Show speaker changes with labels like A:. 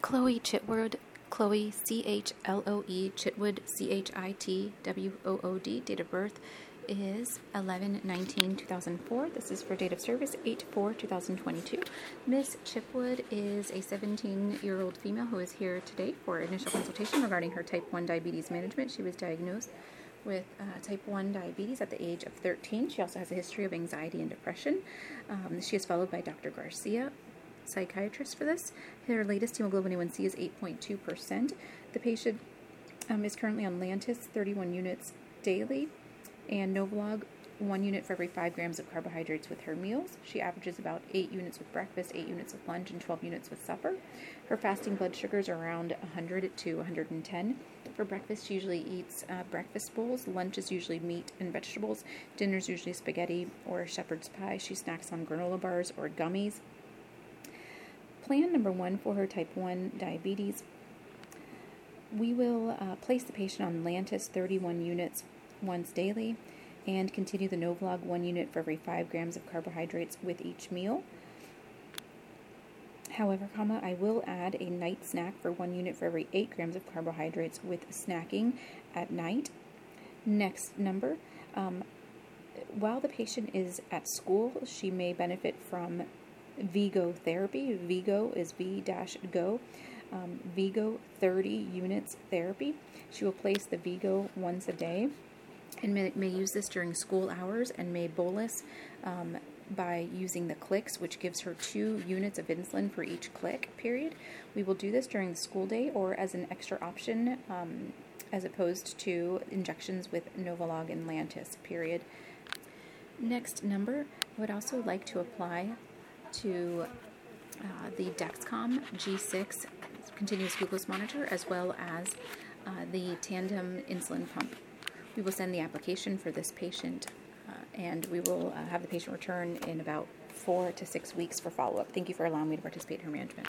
A: Chloe Chitwood, Chloe Chloe Chitwood, Chitwood. Date of birth is 11/19/2004. This is for date of service 8/4/2022. Miss Chitwood is a 17-year-old female who is here today for initial consultation regarding her type 1 diabetes management. She was diagnosed with type 1 diabetes at the age of 13. She also has a history of anxiety and depression. She is followed by Dr. Garcia, psychiatrist, for this. Her latest hemoglobin A1C is 8.2%. The patient is currently on Lantus 31 units daily and Novolog 1 unit for every 5 grams of carbohydrates with her meals. She averages about 8 units with breakfast, 8 units with lunch, and 12 units with supper. Her fasting blood sugars are around 100 to 110. For breakfast, she usually eats breakfast bowls. Lunch is usually meat and vegetables. Dinner is usually spaghetti or shepherd's pie. She snacks on granola bars or gummies. Plan number 1 for her type 1 diabetes. We will place the patient on Lantus 31 units once daily and continue the Novolog 1 unit for every 5 grams of carbohydrates with each meal. However, I will add a night snack for 1 unit for every 8 grams of carbohydrates with snacking at night. Next number, while the patient is at school, she may benefit from Vigo therapy. Vigo is V-Go. Vigo 30 units therapy. She will place the Vigo once a day and may use this during school hours and may bolus by using the clicks, which gives her 2 units of insulin for each click period. We will do this during the school day or as an extra option as opposed to injections with Novolog and Lantus period. Next number, I would also like to apply to the Dexcom G6 continuous glucose monitor as well as the Tandem insulin pump. We will send the application for this patient and we will have the patient return in about 4 to 6 weeks for follow-up. Thank you for allowing me to participate in her management.